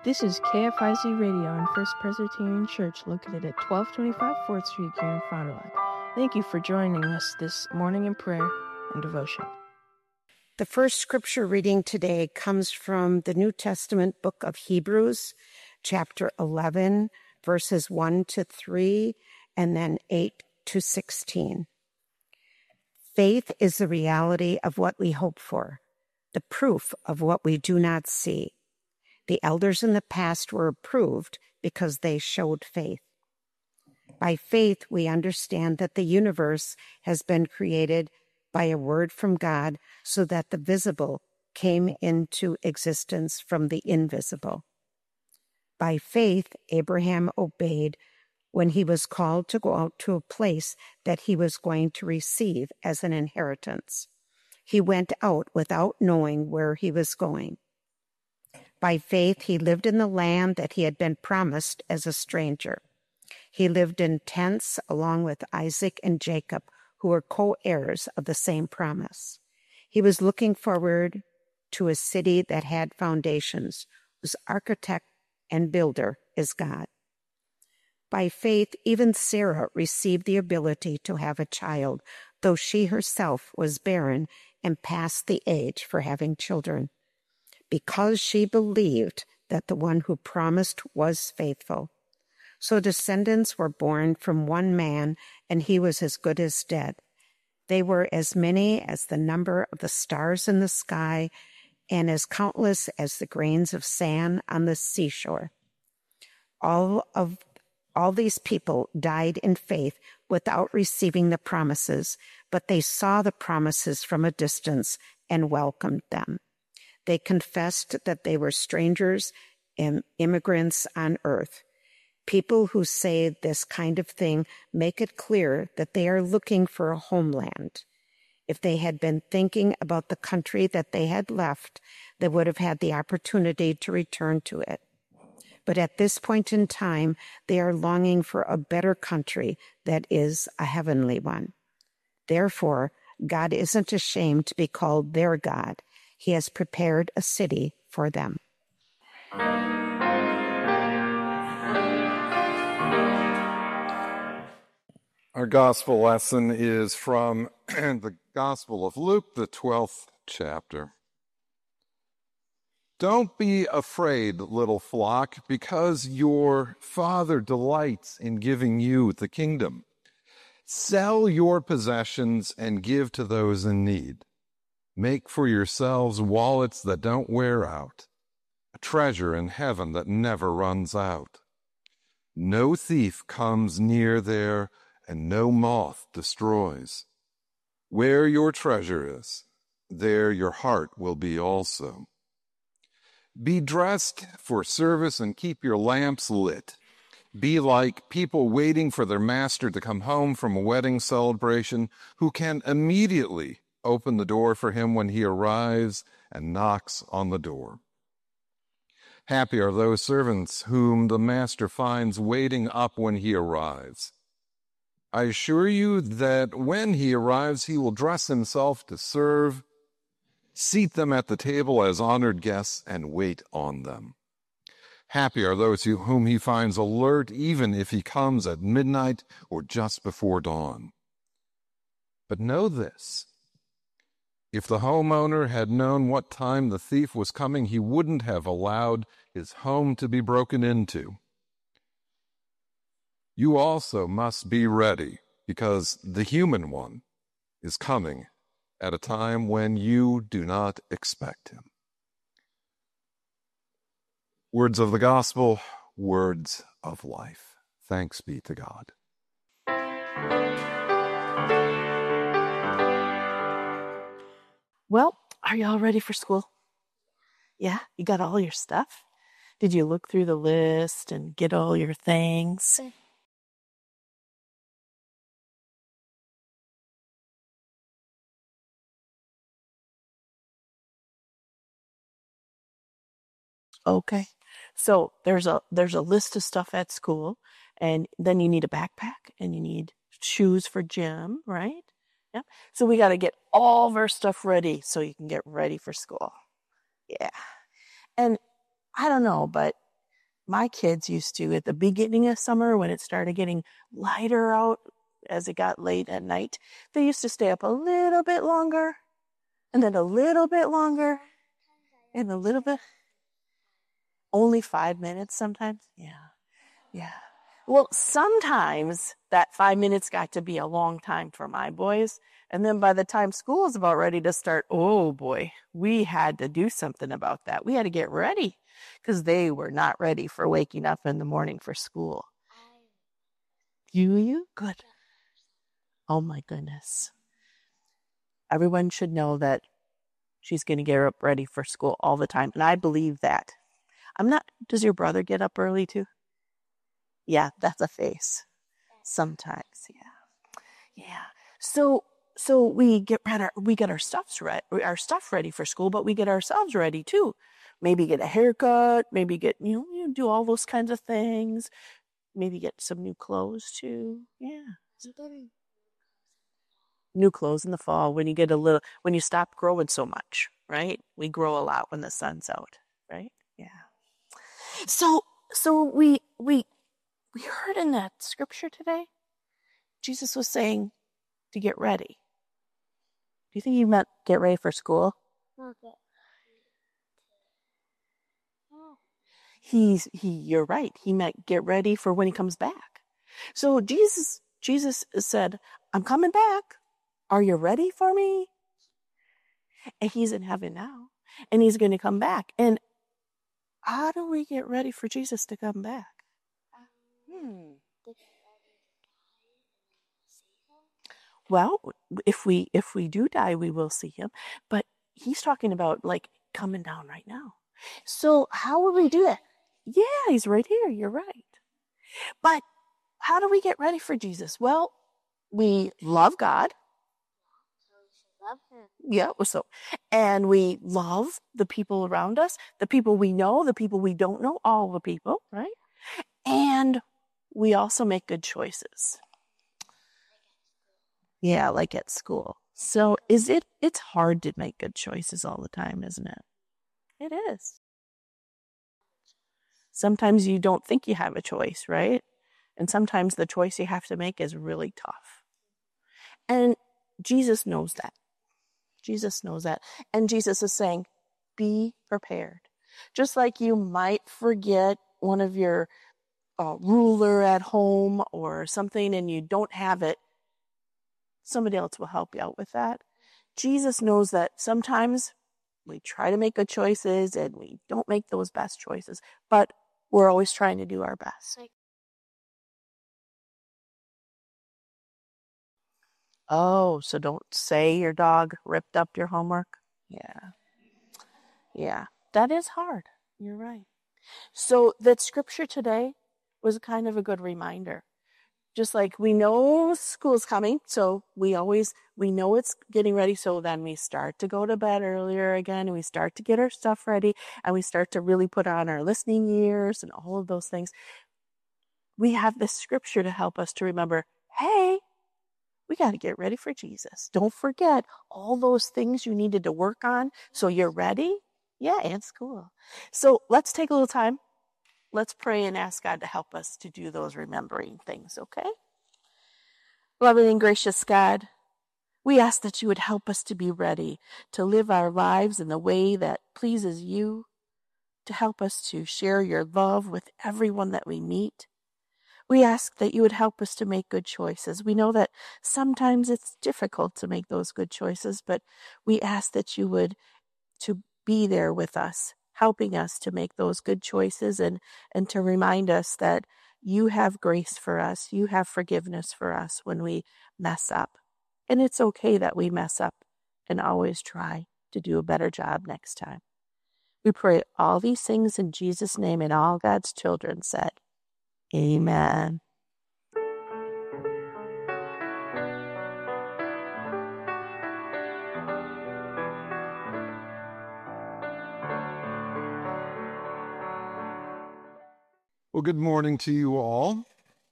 This is KFIZ Radio and First Presbyterian Church located at 1225 4th Street here in Fond du Lac. Thank you for joining us this morning in prayer and devotion. The first scripture reading today comes from the New Testament book of Hebrews, chapter 11, verses 1 to 3, and then 8 to 16. Faith is the reality of what we hope for, the proof of what we do not see. The elders in the past were approved because they showed faith. By faith, we understand that the universe has been created by a word from God so that the visible came into existence from the invisible. By faith, Abraham obeyed when he was called to go out to a place that he was going to receive as an inheritance. He went out without knowing where he was going. By faith, he lived in the land that he had been promised as a stranger. He lived in tents along with Isaac and Jacob, who were co-heirs of the same promise. He was looking forward to a city that had foundations, whose architect and builder is God. By faith, even Sarah received the ability to have a child, though she herself was barren and past the age for having children, because she believed that the one who promised was faithful. So descendants were born from one man, and he was as good as dead. They were as many as the number of the stars in the sky, and as countless as the grains of sand on the seashore. All these people died in faith without receiving the promises, but they saw the promises from a distance and welcomed them. They confessed that they were strangers and immigrants on earth. People who say this kind of thing make it clear that they are looking for a homeland. If they had been thinking about the country that they had left, they would have had the opportunity to return to it. But at this point in time, they are longing for a better country that is a heavenly one. Therefore, God isn't ashamed to be called their God. He has prepared a city for them. Our gospel lesson is from the Gospel of Luke, the 12th chapter. Don't be afraid, little flock, because your Father delights in giving you the kingdom. Sell your possessions and give to those in need. Make for yourselves wallets that don't wear out, a treasure in heaven that never runs out. No thief comes near there, and no moth destroys. Where your treasure is, there your heart will be also. Be dressed for service and keep your lamps lit. Be like people waiting for their master to come home from a wedding celebration, who can immediately open the door for him when he arrives and knocks on the door. Happy are those servants whom the master finds waiting up when he arrives. I assure you that when he arrives, he will dress himself to serve, seat them at the table as honored guests, and wait on them. Happy are those whom he finds alert, even if he comes at midnight or just before dawn. But know this: if the homeowner had known what time the thief was coming, he wouldn't have allowed his home to be broken into. You also must be ready, because the human one is coming at a time when you do not expect him. Words of the gospel, words of life. Thanks be to God. Well, are y'all ready for school? Yeah, you got all your stuff? Did you look through the list and get all your things? Okay. So there's a list of stuff at school, and then you need a backpack and you need shoes for gym, right? Yeah. So we got to get all of our stuff ready so you can get ready for school. Yeah. And I don't know, but my kids used to, at the beginning of summer, when it started getting lighter out as it got late at night, they used to stay up a little bit longer, and then a little bit longer, and a little bit. Only 5 minutes sometimes? Yeah. Well, sometimes that 5 minutes got to be a long time for my boys. And then by the time school was about ready to start, oh boy, we had to do something about that. We had to get ready because they were not ready for waking up in the morning for school. You? Good. Oh my goodness. Everyone should know that she's going to get up ready for school all the time. And I believe that. Does your brother get up early too? Yeah, that's a face. Sometimes, yeah. So we get our stuff ready for school, but we get ourselves ready too. Maybe get a haircut, maybe get do all those kinds of things. Maybe get some new clothes too. Yeah. New clothes in the fall when you stop growing so much, right? We grow a lot when the sun's out, right? Yeah. So we heard in that scripture today, Jesus was saying to get ready. Do you think he meant get ready for school? Okay. You're right. He meant get ready for when he comes back. So Jesus said, I'm coming back. Are you ready for me? And he's in heaven now, and he's going to come back. And how do we get ready for Jesus to come back? Well, if we do die, we will see him. But he's talking about like coming down right now. So how will we do that? Yeah, he's right here. You're right. But how do we get ready for Jesus? Well, we love God. Love him. Yeah, and we love the people around us, the people we know, the people we don't know, all the people, right? And we also make good choices. Yeah, like at school. So it's hard to make good choices all the time, isn't it? It is. Sometimes you don't think you have a choice, right? And sometimes the choice you have to make is really tough. And Jesus knows that. Jesus knows that. And Jesus is saying, be prepared. Just like you might forget one of your ruler at home or something and you don't have it, somebody else will help you out with that. Jesus knows that sometimes we try to make good choices and we don't make those best choices, but we're always trying to do our best. Oh, so don't say your dog ripped up your homework? Yeah, that is hard. You're right. So that scripture today was kind of a good reminder. Just like we know school's coming, so we know it's getting ready, so then we start to go to bed earlier again, and we start to get our stuff ready, and we start to really put on our listening ears and all of those things. We have this scripture to help us to remember, hey, we got to get ready for Jesus. Don't forget all those things you needed to work on so you're ready. Yeah, and school. So let's take a little time. Let's pray and ask God to help us to do those remembering things, okay? Loving and gracious God, we ask that you would help us to be ready to live our lives in the way that pleases you, to help us to share your love with everyone that we meet. We ask that you would help us to make good choices. We know that sometimes it's difficult to make those good choices, but we ask that you would to be there with us, helping us to make those good choices and to remind us that you have grace for us. You have forgiveness for us when we mess up. And it's okay that we mess up and always try to do a better job next time. We pray all these things in Jesus' name, and all God's children said, Amen. Well, good morning to you all.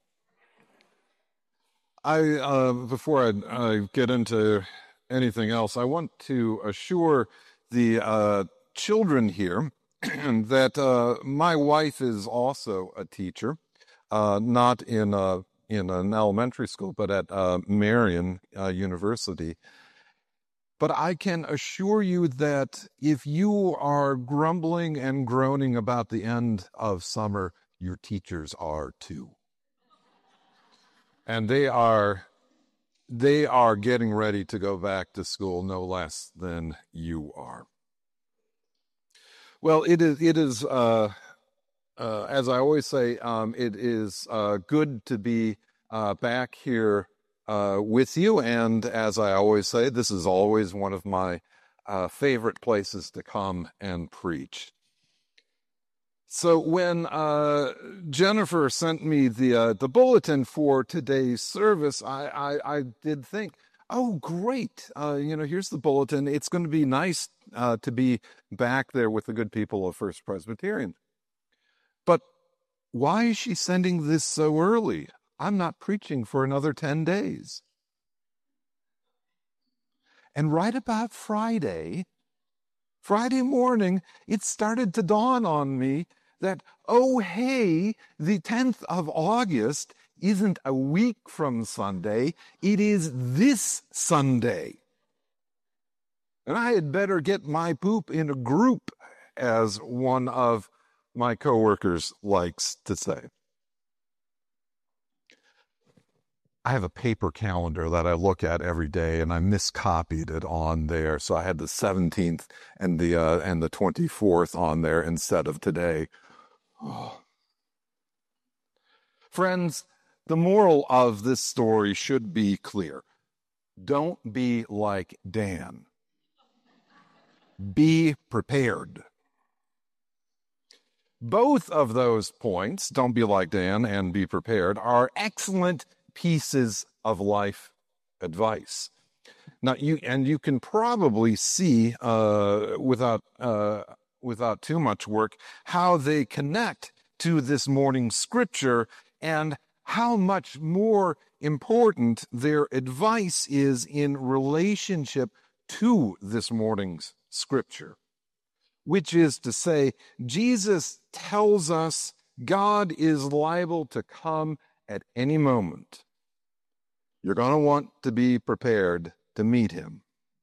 Before I get into anything else, I want to assure the children here that my wife is also a teacher, not in an elementary school, but at Marian University. But I can assure you that if you are grumbling and groaning about the end of summer, your teachers are too. And they are getting ready to go back to school no less than you are. Well, it is as I always say, it is good to be back here with you. And as I always say, this is always one of my favorite places to come and preach. So when Jennifer sent me the bulletin for today's service, I did think, oh, great. Here's the bulletin. It's going to be nice to be back there with the good people of First Presbyterian. But why is she sending this so early? I'm not preaching for another 10 days. And right about Friday morning, it started to dawn on me that, oh, hey, the 10th of August isn't a week from Sunday. It is this Sunday. And I had better get my poop in a group, as one of my coworkers likes to say. I have a paper calendar that I look at every day, and I miscopied it on there. So I had the 17th and the 24th on there instead of today. Oh. Friends, the moral of this story should be clear. Don't be like Dan. Be prepared. Both of those points, don't be like Dan and be prepared, are excellent pieces of life advice. Now, you can probably see without too much work how they connect to this morning's scripture and how much more important their advice is in relationship to this morning's scripture. Which is to say, Jesus tells us God is liable to come at any moment. You're going to want to be prepared to meet him.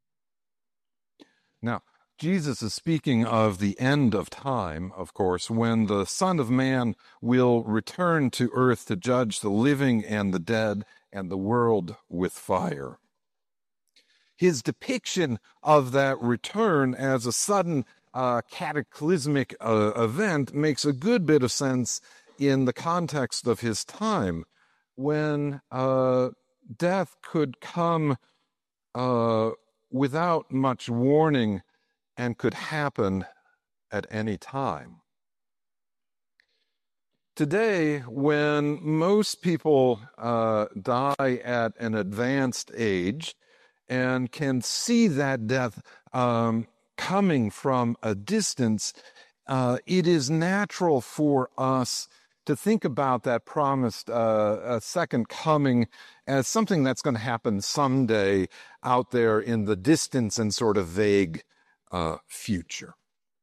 Now, Jesus is speaking of the end of time, of course, when the Son of Man will return to earth to judge the living and the dead and the world with fire. His depiction of that return as a sudden cataclysmic event makes a good bit of sense in the context of his time, when death could come without much warning and could happen at any time. Today, when most people die at an advanced age and can see that death coming from a distance, it is natural for us to think about that promised second coming as something that's going to happen someday out there in the distance and sort of vague future.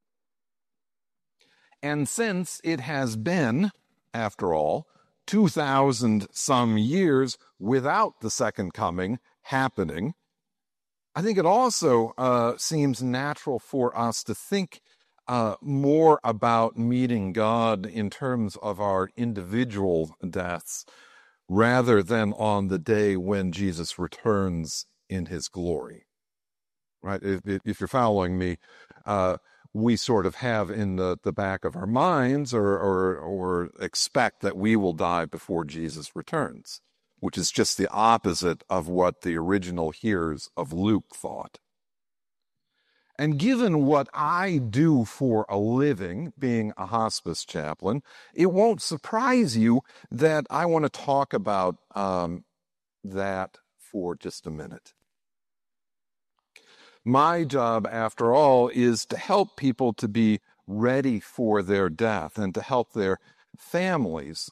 And since it has been, after all, 2,000 some years without the second coming happening, I think it also seems natural for us to think more about meeting God in terms of our individual deaths rather than on the day when Jesus returns in his glory. Right? If you're following me, we sort of have in the back of our minds or expect that we will die before Jesus returns, which is just the opposite of what the original hearers of Luke thought. And given what I do for a living, being a hospice chaplain, it won't surprise you that I want to talk about that for just a minute. My job, after all, is to help people to be ready for their death and to help their families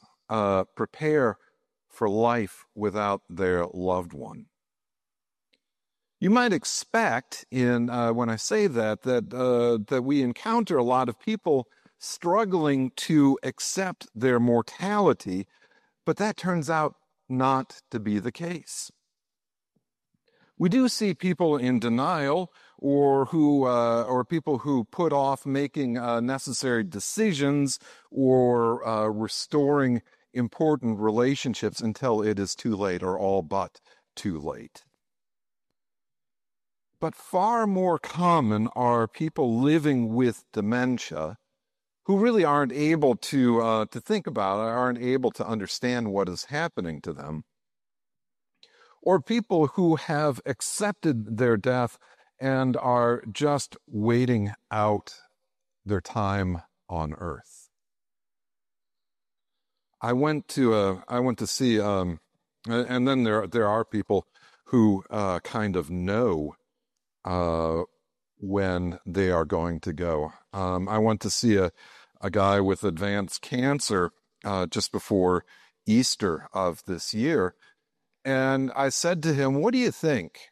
prepare for life without their loved one. You might expect when I say that we encounter a lot of people struggling to accept their mortality, but that turns out not to be the case. We do see people in denial or people who put off making necessary decisions or restoring important relationships until it is too late or all but too late. But far more common are people living with dementia who really aren't able to think about it, aren't able to understand what is happening to them, or people who have accepted their death and are just waiting out their time on earth. I went to see, and then there are people who kind of know when they are going to go. I went to see a guy with advanced cancer just before Easter of this year, and I said to him, "What do you think?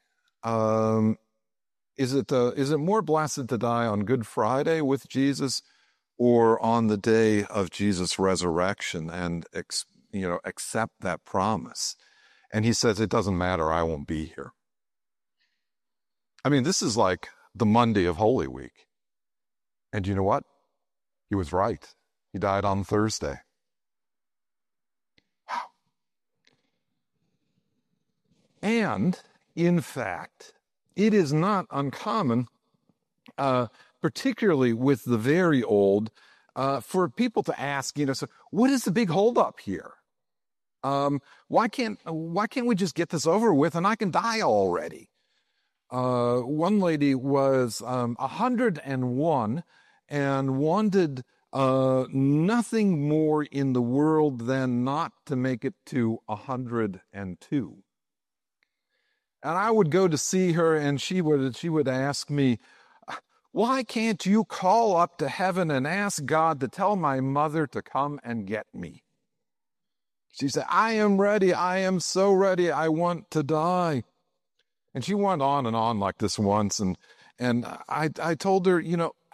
Is it more blessed to die on Good Friday with Jesus, or on the day of Jesus' resurrection and accept that promise?" And he says, "It doesn't matter. I won't be here." I mean, this is like the Monday of Holy Week. And you know what? He was right. He died on Thursday. Wow. And, in fact, it is not uncommon, particularly with the very old, for people to ask, so what is the big holdup here? Why can't we just get this over with and I can die already? One lady was 101 and wanted nothing more in the world than not to make it to 102. And I would go to see her, and she would ask me, "Why can't you call up to heaven and ask God to tell my mother to come and get me?" She said, "I am ready. I am so ready. I want to die." And she went on and on like this once, and I told her,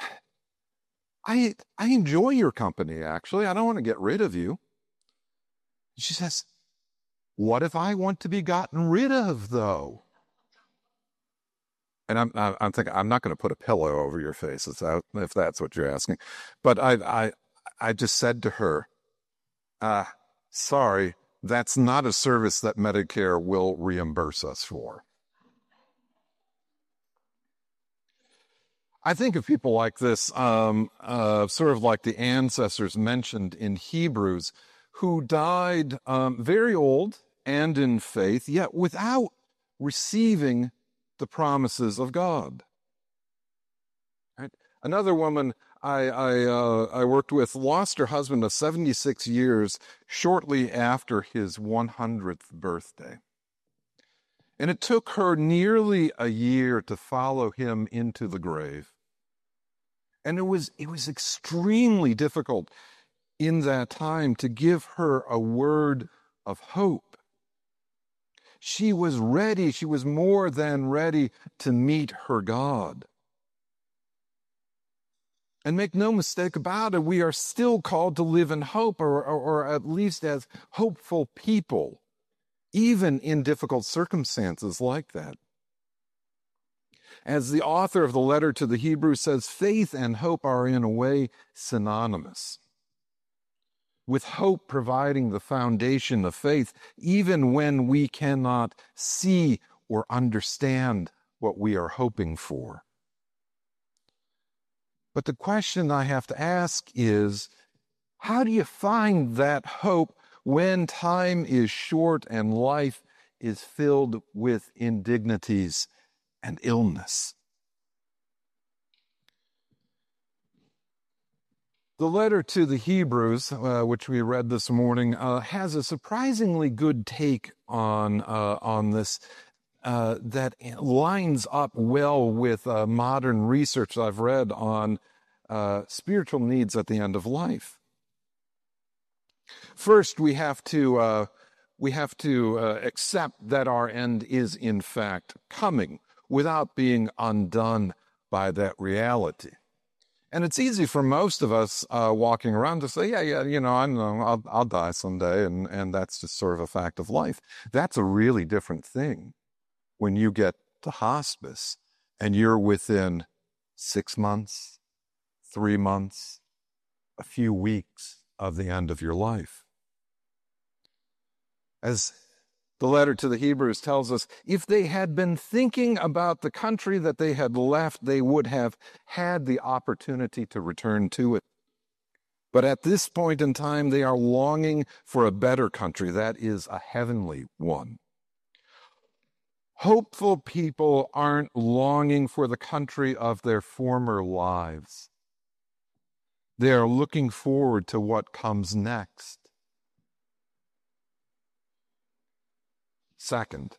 I enjoy your company, actually. I don't want to get rid of you. She says, "What if I want to be gotten rid of, though?" And I'm thinking, I'm not going to put a pillow over your face if that's what you're asking. But I just said to her, "Sorry, that's not a service that Medicare will reimburse us for." I think of people like this, sort of like the ancestors mentioned in Hebrews, who died very old and in faith, yet without receiving the promises of God. Right? Another woman I worked with lost her husband of 76 years shortly after his 100th birthday. And it took her nearly a year to follow him into the grave. And it was extremely difficult in that time to give her a word of hope. She was ready. She was more than ready to meet her God. And make no mistake about it, we are still called to live in hope, or at least as hopeful people, even in difficult circumstances like that. As the author of the letter to the Hebrews says, faith and hope are in a way synonymous. With hope providing the foundation of faith, even when we cannot see or understand what we are hoping for. But the question I have to ask is, how do you find that hope when time is short and life is filled with indignities and illness? The letter to the Hebrews, which we read this morning, has a surprisingly good take on this that lines up well with modern research I've read on spiritual needs at the end of life. First, we have to accept that our end is in fact coming. without being undone by that reality. And it's easy for most of us walking around to say, yeah, I know I'll die someday, and that's just sort of a fact of life. That's a really different thing when you get to hospice and you're within 6 months, 3 months, a few weeks of the end of your life. As the letter to the Hebrews tells us, if they had been thinking about the country that they had left, they would have had the opportunity to return to it. But at this point in time, they are longing for a better country, that is, a heavenly one. Hopeful people aren't longing for the country of their former lives. They are looking forward to what comes next. Second,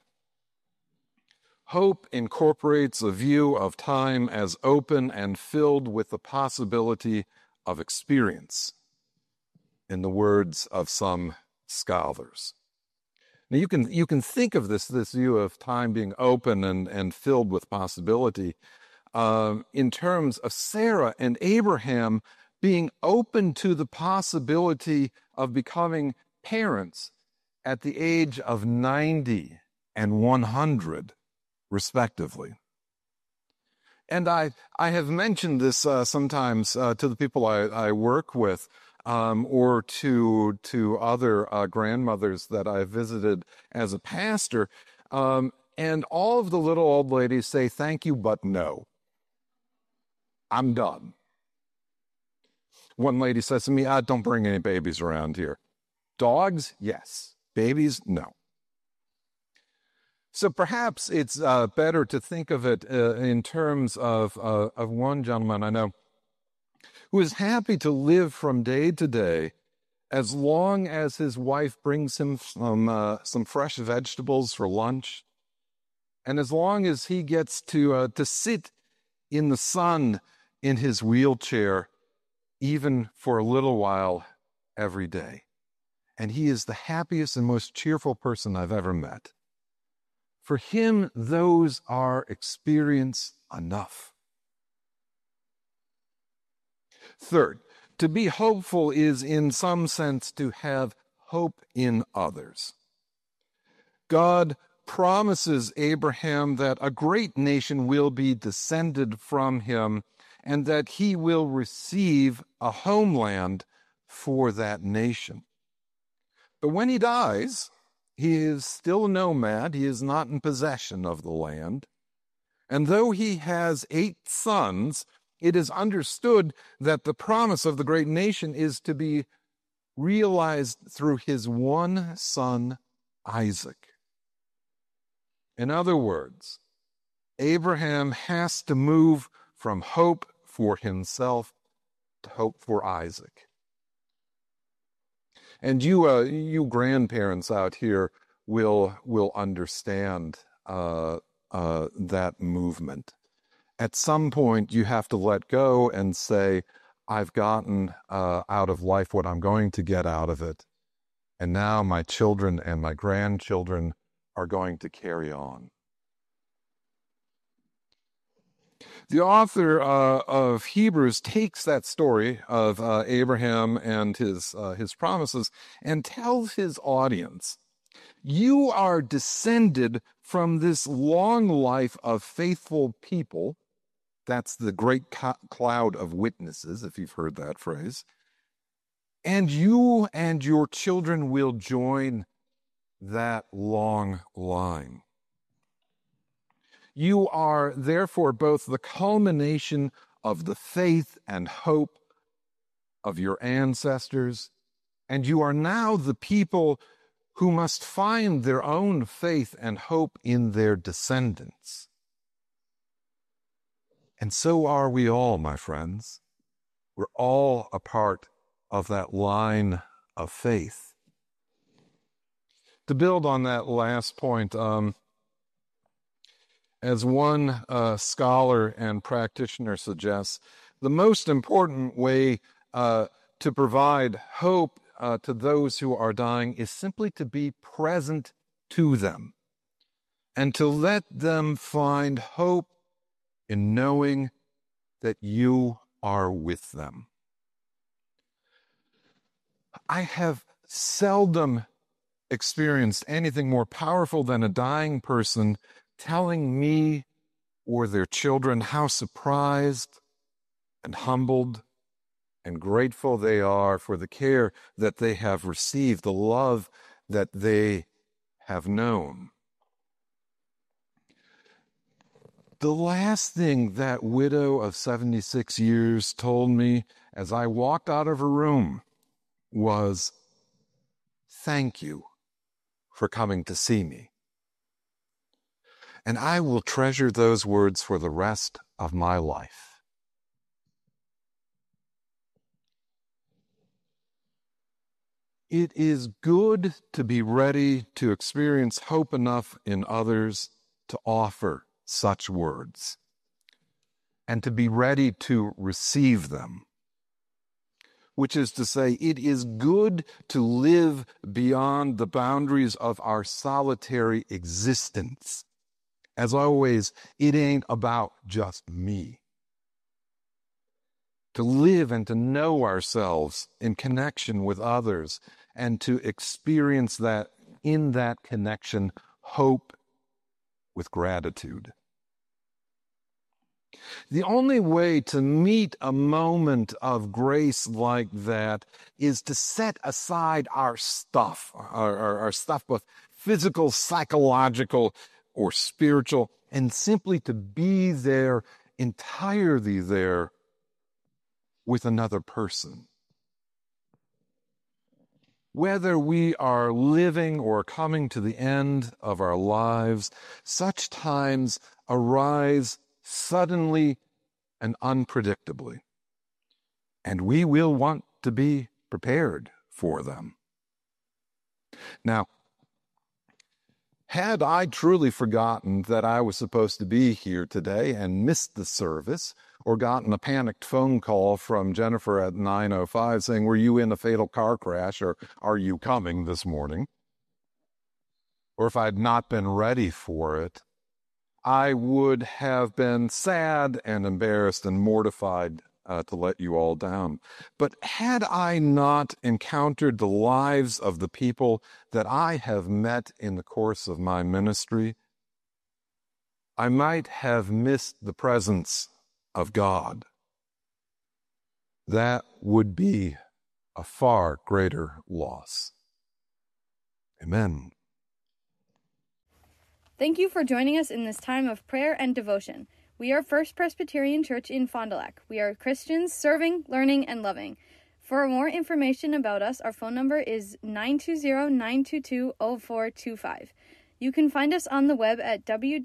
hope incorporates a view of time as open and filled with the possibility of experience, in the words of some scholars. Now you can think of this view of time being open and filled with possibility in terms of Sarah and Abraham being open to the possibility of becoming parents at the age of 90 and 100, respectively. And I have mentioned this sometimes to the people I work with, or to other grandmothers that I visited as a pastor, and all of the little old ladies say, "Thank you, but no. I'm done." One lady says to me, "Don't bring any babies around here." Dogs, yes. Babies, no. So perhaps it's better to think of it in terms of one gentleman I know who is happy to live from day to day as long as his wife brings him some fresh vegetables for lunch, and as long as he gets to sit in the sun in his wheelchair, even for a little while every day. And he is the happiest and most cheerful person I've ever met. For him, those are experience enough. Third, to be hopeful is in some sense to have hope in others. God promises Abraham that a great nation will be descended from him and that he will receive a homeland for that nation. But when he dies, he is still a nomad. He is not in possession of the land. And though he has 8 sons, it is understood that the promise of the great nation is to be realized through his one son, Isaac. In other words, Abraham has to move from hope for himself to hope for Isaac. And you grandparents out here will understand that movement. At some point, you have to let go and say, I've gotten out of life what I'm going to get out of it. And now my children and my grandchildren are going to carry on. The author of Hebrews takes that story of Abraham and his promises and tells his audience, you are descended from this long life of faithful people. That's the great cloud of witnesses, if you've heard that phrase. And you and your children will join that long line. You are therefore both the culmination of the faith and hope of your ancestors, and you are now the people who must find their own faith and hope in their descendants. And so are we all, my friends. We're all a part of that line of faith. To build on that last point, as one scholar and practitioner suggests, the most important way to provide hope to those who are dying is simply to be present to them. and to let them find hope in knowing that you are with them. I have seldom experienced anything more powerful than a dying person telling me or their children how surprised and humbled and grateful they are for the care that they have received, the love that they have known. The last thing that widow of 76 years told me as I walked out of her room was, "Thank you for coming to see me." And I will treasure those words for the rest of my life. It is good to be ready to experience hope enough in others to offer such words and to be ready to receive them. Which is to say, it is good to live beyond the boundaries of our solitary existence. As always, it ain't about just me. To live and to know ourselves in connection with others and to experience that in that connection, hope with gratitude. The only way to meet a moment of grace like that is to set aside our stuff, our stuff, both physical, psychological, or spiritual, and simply to be there, entirely there, with another person. Whether we are living or coming to the end of our lives, such times arise suddenly and unpredictably, and we will want to be prepared for them. Now, had I truly forgotten that I was supposed to be here today and missed the service, or gotten a panicked phone call from Jennifer at 9:05 saying, "Were you in a fatal car crash?" or "Are you coming this morning?" or if I had not been ready for it, I would have been sad and embarrassed and mortified to let you all down. But had I not encountered the lives of the people that I have met in the course of my ministry, I might have missed the presence of God. That would be a far greater loss. Amen. Thank you for joining us in this time of prayer and devotion. We are First Presbyterian Church in Fond du Lac. We are Christians serving, learning, and loving. For more information about us, our phone number is 920-922-0425. You can find us on the web at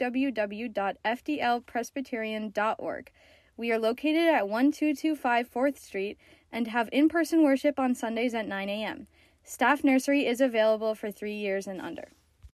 www.fdlpresbyterian.org. We are located at 1225 4th Street and have in-person worship on Sundays at 9 a.m. Staff nursery is available for 3 years and under.